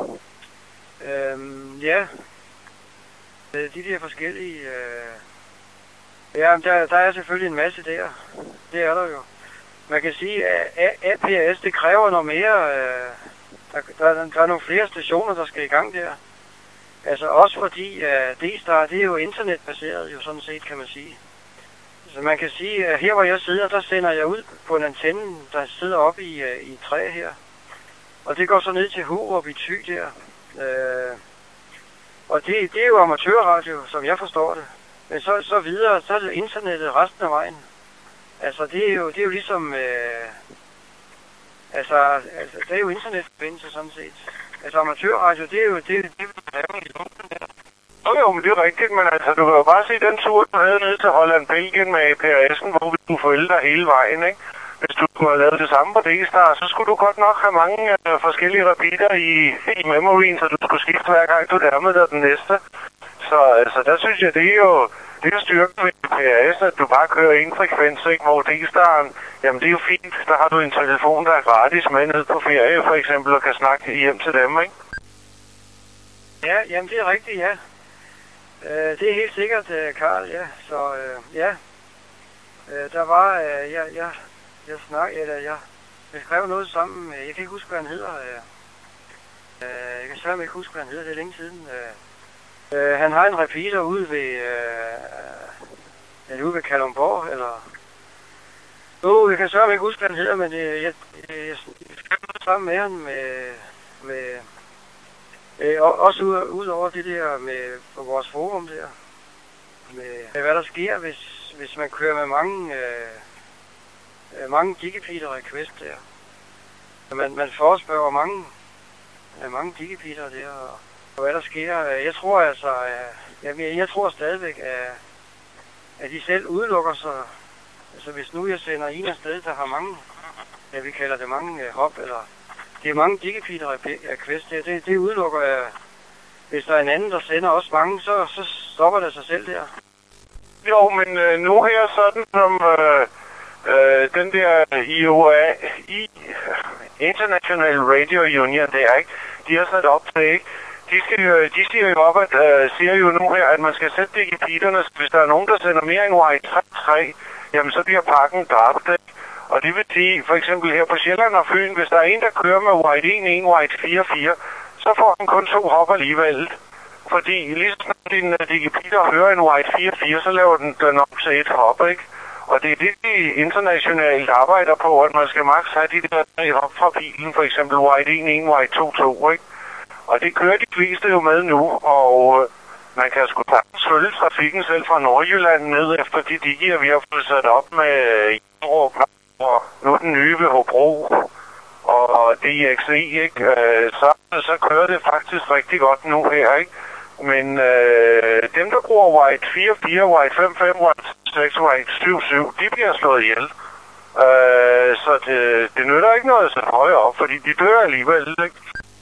øh, ja. De der forskellige... Øh, ja, der, der er selvfølgelig en masse der. Det er der jo. Man kan sige, at A P R S, det kræver noget mere... Øh, Der, der, der er nogle flere stationer, der skal i gang der. Altså også fordi uh, D-Star, det er jo internetbaseret, jo sådan set, kan man sige. Så man kan sige, at her hvor jeg sidder, der sender jeg ud på en antenne, der sidder oppe i, uh, i et træ her. Og det går så ned til Hurup i Thy der. Uh, og det, det er jo amatørradio, som jeg forstår det. Men så, så videre, så er det internettet resten af vejen. Altså det er jo, det er jo ligesom... Uh, Altså, altså, det er jo internetforbindelse sådan set. Altså, amatørradio, det er jo det, det vi laver i luften der. Jo, jo, men det er rigtigt, men altså, du kan jo bare se den tur, du havde ned til Holland, Belgien med A P R S'en, hvor vi kunne følge dig hele vejen, ikke? Hvis du kunne have lavet det samme på D-Star, så skulle du godt nok have mange øh, forskellige repeater i, i memorien, så du skulle skifte hver gang, du nærmede dig den næste. Så altså, der synes jeg, det er jo... Det er styrken ved A P R S, at du bare kører en frekvens, ikke? Hvor D-Star'en, jamen det er jo fint. Der har du en telefon, der er gratis med ned på ferie, for eksempel, og kan snakke hjem til dem, ikke? Ja, jamen det er rigtigt, ja. Øh, det er helt sikkert, øh, Karl, ja. Så øh, ja, øh, der var, øh, jeg, jeg, jeg snak, eller jeg, jeg skrev noget sammen med, jeg kan ikke huske, hvad han hedder. Øh, øh, jeg kan sørge ikke huske, hvad han hedder, det er længe siden. Øh, øh, han har en repeater ude ved, øh, ude ved Kalundborg, eller... Jo, jeg kan sørge ikke huske, hvad han hedder, men øh, jeg, jeg, jeg skrev noget sammen med han med... med Øh, også ud, ud over det der med på vores forum der, med, med hvad der sker, hvis, hvis man kører med mange, øh, mange gigapeter request der. Man, man forespørger mange, øh, mange gigapeter der, og, og hvad der sker. Jeg tror altså, øh, jeg, jeg tror stadigvæk, at, at de selv udelukker sig. Altså hvis nu jeg sender en afsted, der har mange, ja, vi kalder det mange øh, hop, eller det er mange gigapeter request der, det, det udelukker jeg. Hvis der er en anden, der sender også mange, så, så stopper det sig selv der. Jo, men øh, nu her sådan som øh, øh, den der I O A, I, International Radio Union der, ikke? De har sat op til, ikke? De, skal jo, de siger jo op, at øh, siger jo nu her, at man skal sætte digipiterne, hvis der er nogen, der sender mere end white tre tre, jamen så bliver pakken dræbt, ikke? Og det vil sige, for eksempel her på Sjælland og Fyn, hvis der er en, der kører med white en en, white fire fire, så får han kun to hop alligevel. Fordi lige så snart din uh, digipiter hører en white fire fire, så laver den den op til et hop, ikke? Og det er det, de internationalt arbejder på, at man skal maks have de der tre hop fra bilen, for eksempel white en en, white to to, ikke? Og det kører de fleste jo med nu, og uh, man kan sgu sagtens følge trafikken selv fra Nordjylland ned efter de digier, vi har fået sat op med Hjerup, og nu den nye ved Hobro og D X E, ikke? Øh, så, så kører det faktisk rigtig godt nu her, ikke? Men øh, dem, der bruger white fire fire, white fem fem, white seks, white syv syv, de bliver slået ihjel. Øh, så det, det nytter ikke noget at sætte højere op, fordi de dør alligevel, ikke?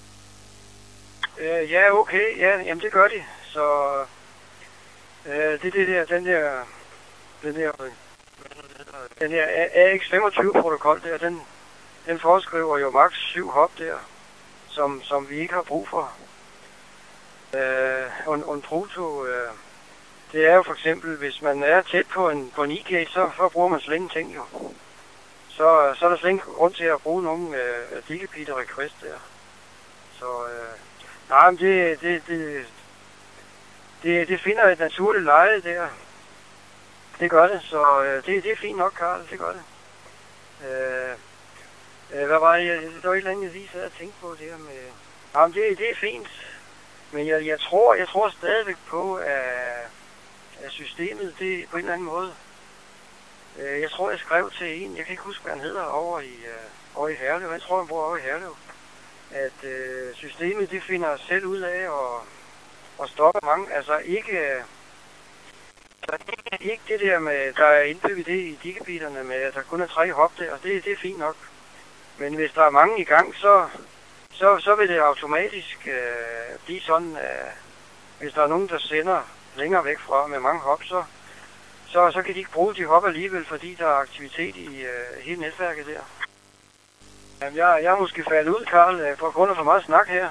Øh, ja, okay. Ja, jamen det gør de. Så øh, det det der, den der, den der, den der A X femogtyve-protokol der, den, den foreskriver jo maks syv hop der, som, som vi ikke har brug for. Øh, og, og en proto, øh, det er jo for eksempel, hvis man er tæt på en, på en I G, så, så bruger man slet ingenting jo. Så, så er der slet ikke grund til at bruge nogen øh, digipeter request der. Så øh, nej, men det, det, det, det, det finder et naturligt leje der. Det gør det, så øh, det, det er fint nok, Karl, det gør det. Øh, øh, hvad var det, jeg, der var et eller andet, jeg lige sad og tænkte på det her med... Jamen, det, det er fint, men jeg, jeg, tror, jeg tror stadigvæk på, at, at systemet, det på en eller anden måde... Øh, jeg tror, jeg skrev til en, jeg kan ikke huske, hvad han hedder, over i, øh, over i Herlev. Jeg tror, han bor over i Herlev. At øh, systemet, det finder selv ud af at, at stoppe mange, altså ikke... Så ikke det der med, der er indbygget det i digibiterne med, at der kun er tre hop der, det, det er fint nok. Men hvis der er mange i gang, så, så, så vil det automatisk øh, blive sådan, at hvis der er nogen, der sender længere væk fra med mange hop, så, så, så kan de ikke bruge de hop alligevel, fordi der er aktivitet i øh, hele netværket der. Jamen, jeg, jeg er måske faldet ud, Karl, på grund af for meget snak her.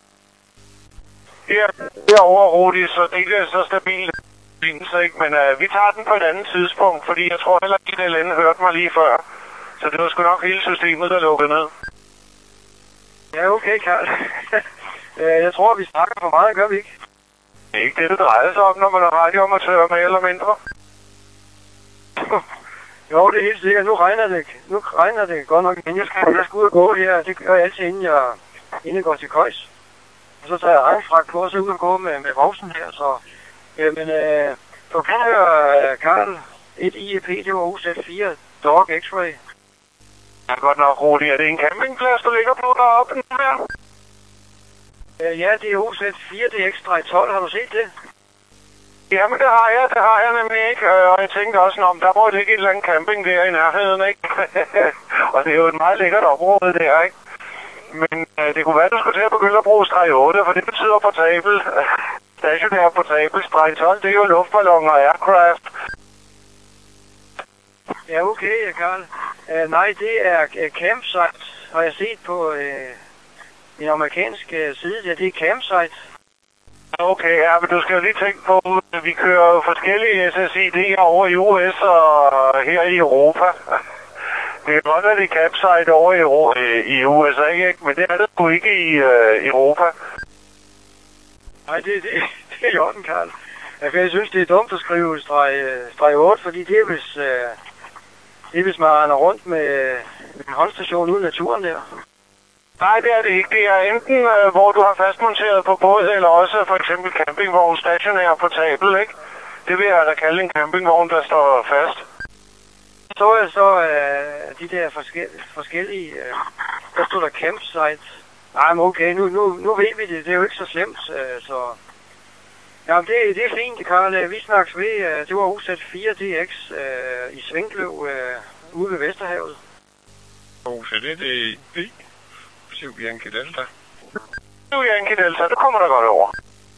Ja, derovre, Rudi, så det er så stabilt. Ikke? Men øh, vi tager den på et andet tidspunkt, fordi jeg tror heller ikke, at L N hørte mig lige før. Så det var sgu nok hele systemet, der lukkede ned. Ja, okay, Karl. Jeg tror, vi snakker for meget, gør vi ikke? Det er ikke det, det drejer sig om, når man er radioamatør med eller mindre. Jo, det er helt sikkert. Nu regner det, nu regner det godt nok, men jeg skal, jeg skal ud og gå her. Det gør jeg altid, inden jeg, inden jeg går til køjs. Og så tager jeg regnfragt på, og så ud og gå med, med voksen her, så... Øh, men øh, du kan høre, Karl, et I E P, det var O Z fire, Dog X-Ray. Ja, godt nok, Rudi. Er det en campingplads, der ligger på deroppe den her? Øh, ja, det er O Z fire, det er X tolv. Har du set det? Jamen, det har jeg. Det har jeg nemlig ikke. Og jeg tænkte også, om der må det ikke et eller andet camping der i nærheden, ikke? Og det er jo et meget lækkert område der, ikke? Men øh, det kunne være, at du skulle til at begynde at bruge streg otte, for det betyder portabel. Stationær portabel. Streg tolv, det er jo luftballoner og aircraft. Ja, okay, Karl. Uh, nej, det er uh, campsite, har jeg set på uh, en amerikansk uh, side. Ja, det er campsite. Okay, ja, men du skal jo lige tænke på, at vi kører jo forskellige S S I D'er over i U S og her i Europa. Det er godt, at det er capsite over i, Euro- i U S A, ikke? Men det er det jo ikke i uh, Europa. Nej, det, det, det er i orden, Karl. Jeg synes, det er dumt at skrive streg, streg otte, fordi det er hvis, uh, det er, hvis man render rundt med, med en holdstation ude i naturen der. Nej, det er det ikke. Det er enten, uh, hvor du har fastmonteret på båd, eller også for eksempel campingvogn stationær på tabel, ikke? Det vil jeg da kalde en campingvogn, der står fast. Så er så uh, de der forskellige, forskellige uh, der stod der campsite. Nej, men okay, nu, nu, nu ved vi det. Det er jo ikke så slemt, uh, så... Jamen, det, det er fint, Karl. Vi snakkes ved. Uh, det var U Z fire D X uh, i Svinkløv uh, ude ved Vesterhavet. U Z et D B. syv Yankee Delta. syv Yankee Delta, det kommer der godt over.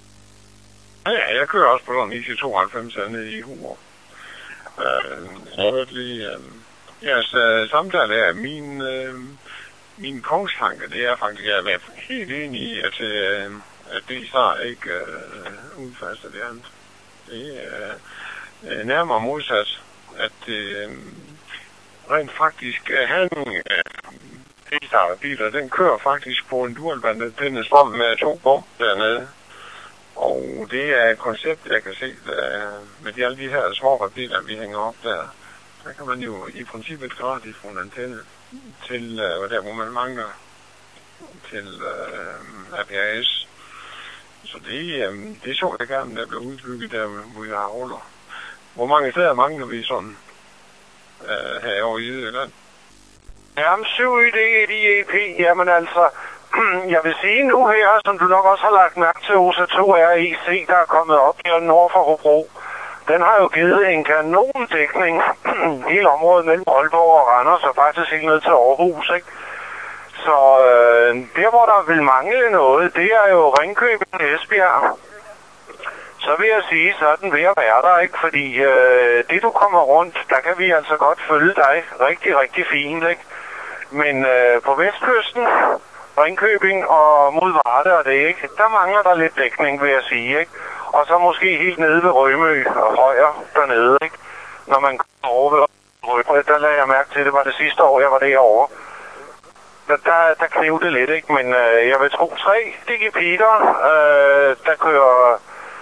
Ja, ja, jeg kører også på sådan en I C tooghalvfems nede i Hurup. Øh, jeg hørte lige, øh, jeres øh, samtale er, min, øh, min kongstanke, det er faktisk, at jeg er helt enig i, at, øh, at det så ikke øh, udfaster det andet. Det er øh, nærmere modsat, at det øh, rent faktisk øh, handling af D-Star-biler, den kører faktisk på en dualband, den er strøm med to bom dernede. Og det er et koncept, jeg kan se, med de alle de her små biler, vi hænger op der. Der kan man jo i princippet gratis få en antenne til, uh, der hvor man mangler til uh, A P R S. Så det, um, det så jeg gerne, der blev udbygget der, hvor jeg har ruller. Hvor mange steder mangler vi sådan uh, herovre i Jylland? Jamen, syv Y D i E P, jamen altså... Jeg vil sige nu her, som du nok også har lagt mærke til, O S A to R E C, der er kommet op her nord for Hobro. Den har jo givet en kanon dækning hele området mellem Aalborg og Randers, og faktisk helt ned til Aarhus, ikke? Så øh, der, hvor der vil mangle noget, det er jo Ringkøbing og Esbjerg. Så vil jeg sige, så er den ved at være der, ikke? Fordi øh, det, du kommer rundt, der kan vi altså godt følge dig rigtig, rigtig fint, ikke? Men øh, på vestkysten... Ringkøbing og mod Varde og det, ikke? Der mangler der lidt dækning, vil jeg sige, ikke? Og så måske helt nede ved Rømø og højre dernede, ikke? Når man kommer over ved Rømø, der lagde jeg mærke til, det var det sidste år, jeg var derovre. Der, der, der knivede det lidt, ikke? Men øh, jeg vil tro tre digipeter, øh, der kører,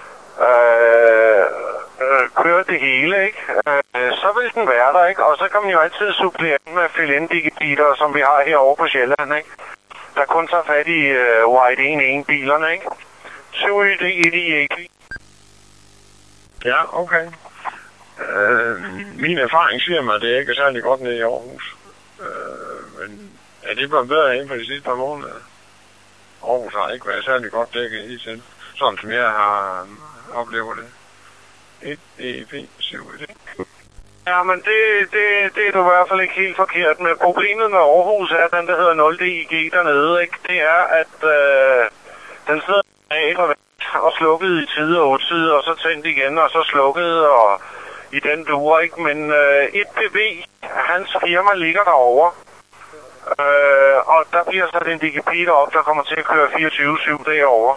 øh, øh, kører det hele, ikke? Øh, så vil den være der, ikke? Og så kan man jo altid supplere med fill-in digipeter, som vi har herovre på Sjælland, ikke? Der kun tager fat i uh, White en en bilerne, ikke? syv Y D i E P. Ja, okay. Øh, min erfaring siger mig, at det ikke er særlig godt nede i Aarhus. Øh, men er det blevet bedre inden for de sidste par måneder? Aarhus har ikke været særlig godt dækket i selv. Sådan som jeg har oplevet det. et E P, syv Y D. Ja, men det, det, det er du i hvert fald ikke helt forkert med. Problemet med Aarhus er, den der hedder nul D I G dernede, ikke? Det er, at øh, den sidder af og og slukket i tide og otte side, og så tændt igen, og så slukket, og i den duer, ikke? Men øh, et B B, hans firma ligger derovre, øh, og der bliver sat en digipeter op, der kommer til at køre fireogtyve syv derovre.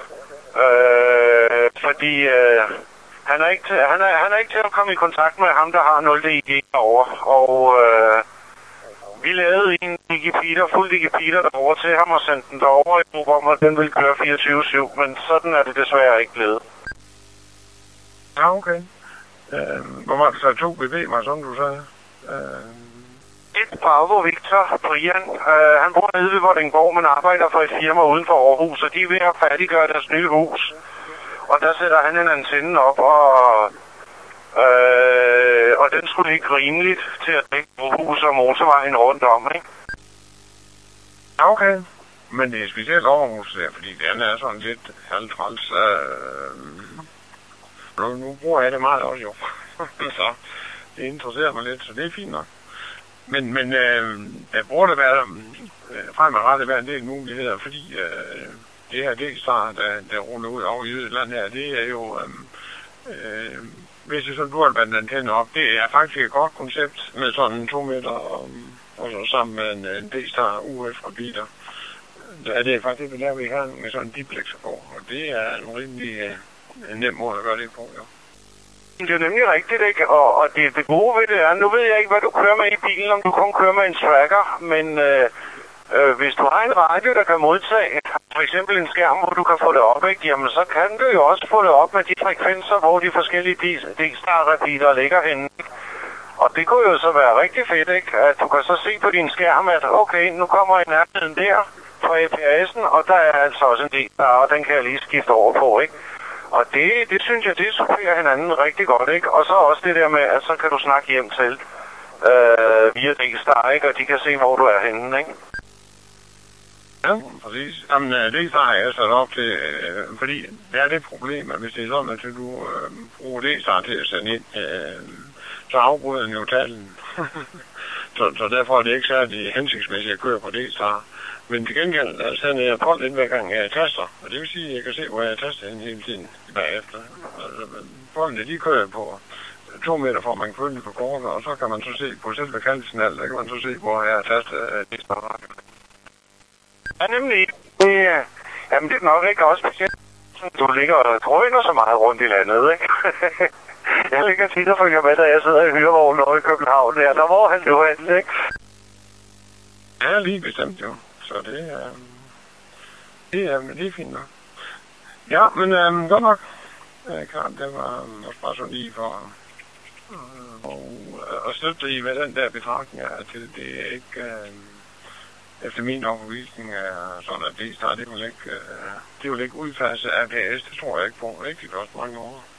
Øh, fordi... Øh, Han er, ikke til, han, er, han er ikke til at komme i kontakt med ham, der har nul D I G derovre. Og øh, vi lavede en digipeter, fuld digipeter derovre til ham og sendte den derovre i håb om, at den ville køre fireogtyve syv. Men sådan er det desværre ikke blevet. Ja, okay. Øh, hvor var det så to B B, var som du sagde? Øh... Et Bravo Victor Brian. Øh, han bor nede ved Vordingborg, men arbejder for et firma uden for Aarhus, og de er ved at færdiggøre deres nye hus. Og der sætter han en antenne op, og, øh, og den skulle ikke rimeligt til at dække hus og motorvejen rundt om, ikke? Okay. Men det er specielt Aarhus der, fordi den er sådan lidt halvtræls. Øh, nu, nu bruger jeg det meget også jo. Så det interesserer mig lidt, så det er fint nok. Men, men øh, der burde være øh, fremadrettet være en del muligheder, fordi... Øh, det her D-Star, der, der ruller ud over Jylland her, det er jo, øhm, øh, hvis det så dualband antenne op, det er faktisk et godt koncept med sådan to meter, og, og så sammen med en, en D-Star U F og biler. Ja, det er faktisk det, der vi har med sådan en diplexer på, og det er en rimelig uh, nem måde at gøre det på, jo. Det er nemlig rigtigt, ikke? Og, og det, det gode ved det er, nu ved jeg ikke, hvad du kører med i bilen, om du kun kører med en tracker, men øh, øh, hvis du har en radio, der kan modtage for eksempel en skærm, hvor du kan få det op, ikke? Jamen så kan du jo også få det op med de frekvenser, hvor de forskellige D-star-repeater ligger henne. Og det kunne jo så være rigtig fedt, ikke? At du kan så se på din skærm, at okay, nu kommer en nærheden der fra A P S'en, og der er altså også en D-star, og den kan jeg lige skifte over på, ikke? Og det, det synes jeg, det supplerer hinanden rigtig godt, ikke? Og så også det der med, at så kan du snakke hjem til øh, via D-star, ikke? Og de kan se, hvor du er henne, ikke? Ja, præcis. Jamen, det har jeg sat op til, øh, fordi det er det problem, at hvis det er sådan, at du øh, bruger D-star til at sende ind, øh, så afbryder den jo talen. så, så derfor er det ikke særlig hensigtsmæssigt at køre på D-star. Men til gengæld sender jeg polt ind hver gang jeg taster, og det vil sige, at jeg kan se, hvor jeg taster hen hele tiden bagefter. Altså, poltene, de kører på to meter, for man kan følge på kortet, og så kan man så se på selve kaldesignal, der kan man så se, hvor jeg har tastet D-star. Ja, nemlig. Det, jamen, det er nok ikke også specielt. Du ligger og drøner så meget rundt i landet, ikke? Jeg ligger tit og følger med, da jeg sidder i hyrevognen over i København. Der, der hvor han nu hen, ikke? Ja, lige bestemt jo. Så det er... Det er, det er fint nok. Ja, men øhm, godt nok. Ja, klart, det var um, også bare så lige for øh, og, øh, at støtte i med den der betragtning af til det er ikke... Øh, efter min overbevisning er sådan, at D-star, det vil ikke, øh, det vil ikke udpasse A P S, det tror jeg ikke på, ikke i første mange år.